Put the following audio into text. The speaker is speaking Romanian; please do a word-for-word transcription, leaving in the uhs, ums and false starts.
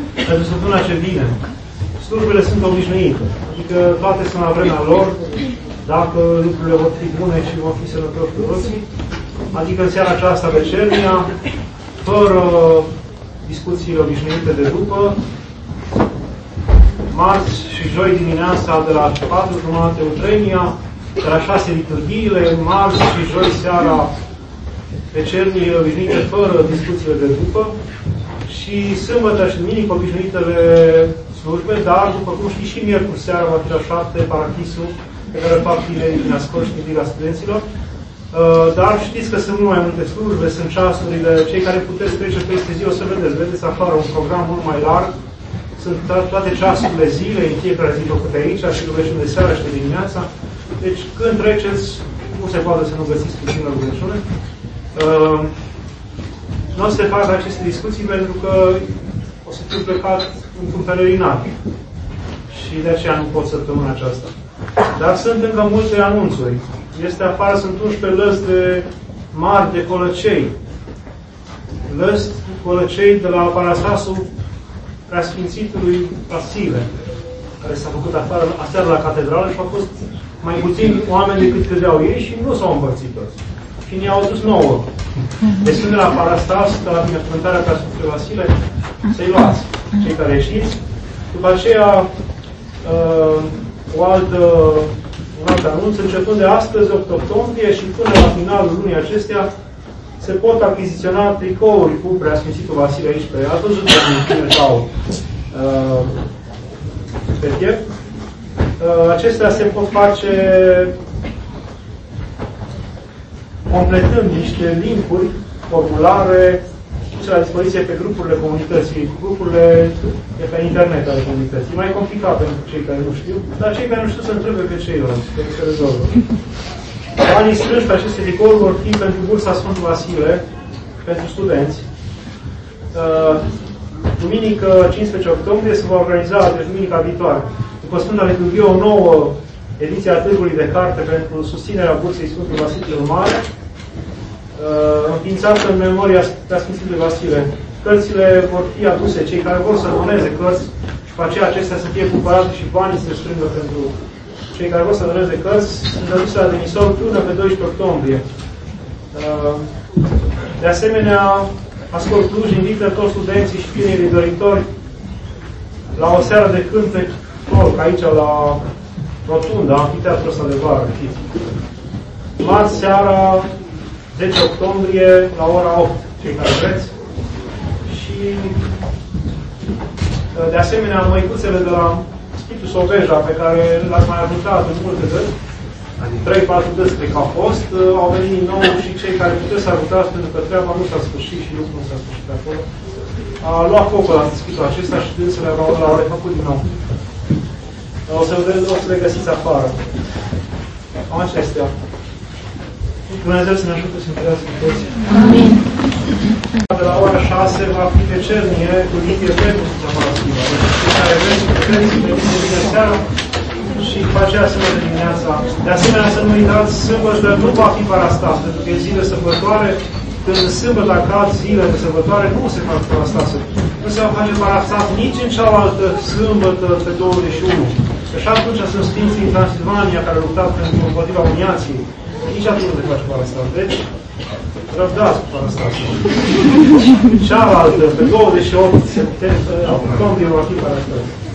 pentru săptămâna ce vine. Slujbele sunt obișnuite, adică toate sunt la vremea lor, dacă lucrurile vor fi bune și vor fi sănătoși cu toții, adică în seara aceasta vecernia, fără discuțiile obișnuite de după, marți și joi dimineața de la patru jumate utrenia, de la șase liturghiile, marți și joi seara vecerniile obișnuite fără discuțiile de după și sâmbătă și duminică obișnuitele slujbe, dar, după cum știți, și miercuri seara va fi la șapte parachisul pe care îl fac tinerii din ascult și din studenților. Uh, dar știți că sunt mult mai multe slujbe, sunt ceasurile, cei care puteți trece peste zi, o să vedeți, vedeți afară un program mult mai larg, sunt toate ceasurile zilei, în fiecare zi făcute aici, și rugăciuni de seara și de dimineața. Deci, când treceți, nu se poate să nu găsiți puțină rugăciune. Uh, nu o să fac aceste discuții pentru că o să fiu plecat într-un pelerinat și de aceea nu pot săptămâna aceasta. Dar sunt încă multe anunțuri. Este afară, sunt unsprezece lăzi de mari de colăcei. Lăzi colăcei de la Parastasul Preasfințitului Vasile, care s-a făcut afară aseară la catedrală și au fost mai puțini oameni decât credeau ei și nu s-au împărțit toți. Și ne-au adus nouă. Deci sunt de la Parastas, de la binecuvântarea Preasfințitului Vasile, să-i luați, cei care știți. După aceea, uh, o altă, un alt anunț, începând de astăzi, opt octombrie, și până la finalul lunii acestea, se pot achiziționa tricouri cu Preasfințitul Vasile aici pe ea. Ați văzut că sau uh, pe piept. Uh, acestea se pot face completând niște linkuri, formulare, puse la dispoziție pe grupurile comunității, grupurile de pe internet ale comunității. Mai complicat pentru cei care nu știu, dar cei care nu știu să întrebe pe ceilalți, că se rezolvă. Banii strânși pe aceste tricouri vor fi pentru bursa Sfântul Vasile, pentru studenți. Uh, duminică cincisprezece octombrie se va organiza, deci duminica viitoare, după Sfânta Liturghie, o nouă ediție a Târgului de Carte pentru susținerea bursei Sfântul Vasile cel Mare, uh, înființată în memoria Preasfințitului Vasile. Cărțile vor fi aduse, cei care vor să doneze cărți, și pe aceea acestea să fie cumpărate și banii să strângă pentru cei care vor să doneze cărți, sunt aduse la Denisol până pe doisprezece octombrie. De asemenea, Ascol Cluj invită toți studenții și tinerii doritori la o seară de cântec folk, aici la Rotunda, amfiteatrul ăsta de vară. Marți seara, zece octombrie, la ora opt, cei care vreți. Și de asemenea, măicuțele de la Spitul Soveja, pe care l-ați mai ajutat în multe dăți, adică trei patru dăți cred că au fost, au venit din nou și cei care puteți să ajutați, pentru că treaba nu s-a sfârșit și lucrul nu s-a sfârșit acolo. A luat focul la sfârșitul acesta și dânsele l-au refăcut din nou. O să, o să le găsiți afară. Am acestea. Dumnezeu să ne ajute să întâlnească cu toți. Amin. De la ora șase va fi vecernie cu Linie pentru Sfânta Cei care vreți, puteți să veniți de bine seara și după aceea sâmbătă dimineața. De asemenea, să nu uitați, sâmbătă nu va fi Parastas, pentru că e zi de sărbătoare. Când sâmbătă cad zile de sărbătoare, nu se fac Parastasuri. Nu se va face Parastas nici în cealaltă sâmbătă pe douăzeci și unu. Că și atunci sunt sfinții în Transilvania care au luptat pentru împotriva uniației. Nici atunci nu se face Parastas. Deci, răbdați cu Parastasul. Cealaltă, pe douăzeci și opt octombrie va fi Parastas.